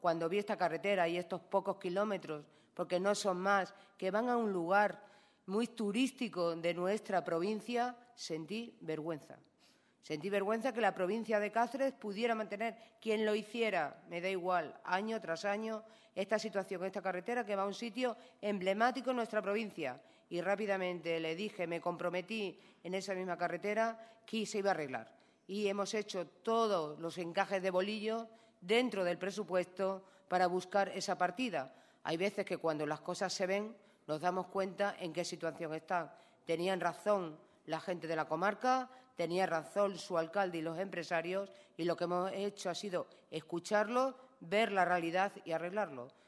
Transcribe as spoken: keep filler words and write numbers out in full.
cuando vi esta carretera y estos pocos kilómetros, porque no son más, que van a un lugar muy turístico de nuestra provincia, sentí vergüenza. Sentí vergüenza que la provincia de Cáceres pudiera mantener, quien lo hiciera, me da igual, año tras año, esta situación, esta carretera que va a un sitio emblemático en nuestra provincia. Y rápidamente le dije, me comprometí en esa misma carretera que se iba a arreglar. Y hemos hecho todos los encajes de bolillo dentro del presupuesto para buscar esa partida. Hay veces que cuando las cosas se ven nos damos cuenta en qué situación están. Tenían razón la gente de la comarca, tenía razón su alcalde y los empresarios, y lo que hemos hecho ha sido escucharlos, ver la realidad y arreglarlo.